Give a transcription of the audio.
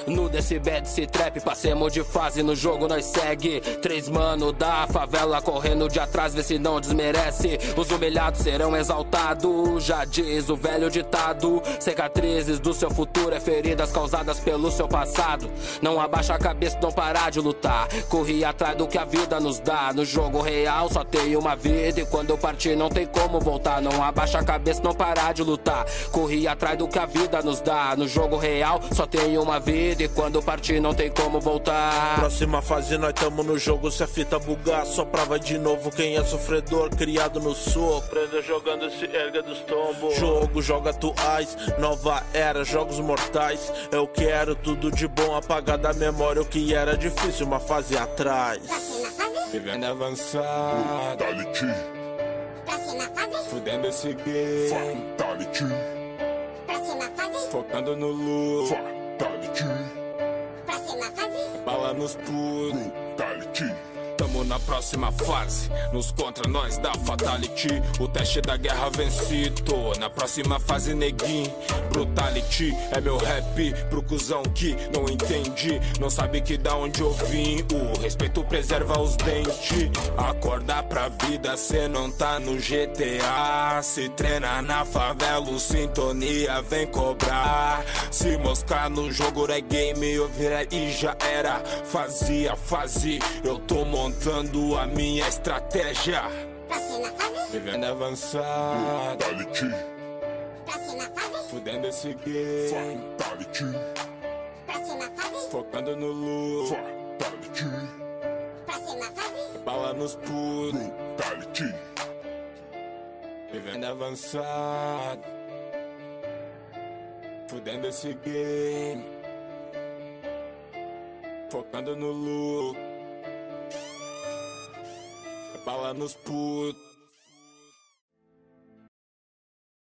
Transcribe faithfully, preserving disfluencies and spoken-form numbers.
No desse bad, se trap, passemos de fase, no jogo nós segue. Três mano da favela correndo de atrás, vê se não desmerece. Os humilhados serão exaltados, já diz o velho ditado. Cicatrizes do seu futuro é feridas causadas pelo seu passado. Não abaixa a cabeça, não parar de lutar. Corri atrás do que a vida nos dá. No jogo real só tem uma vida, e quando eu partir não tem como voltar. Não abaixa a cabeça, não parar de lutar. Corri atrás do que a vida nos dá. No jogo real só tem uma vida, e quando partir não tem como voltar. Próxima fase nós tamo no jogo, se a fita bugar só prova de novo quem é sofredor, criado no soco. Prenda jogando, se erga dos tombos. Jogo, joga atuais, nova era, jogos mortais. Eu quero tudo de bom, apagar da memória o que era difícil uma fase atrás. Vivendo avançado, Fatality, Próxima fase, fudendo esse game, Fatality, próxima fase, focando no lucro, Fatality, próxima fase, bala nos puros. Fatality, Tamo na próxima fase, nos contra nós da Fatality. O teste da guerra vencido, na próxima fase neguinho. Brutality é meu rap pro cuzão que não entende, não sabe que da onde eu vim. O respeito preserva os dentes. Acorda pra vida, cê não tá no G T A. Se treina na favela, o sintonia vem cobrar. Se moscar no jogo é game, eu vira e já era. Fazia, fazia, eu tô montando a minha estratégia. próxima fase, Vivendo avançado, Fatality, próxima fase, fudendo esse game, Fatality, próxima fase, focando no lucro, Fatality, próxima fase, bala nos puros. Fatality, Vivendo avançado, fudendo esse game, focando no lucro, bala nos putos.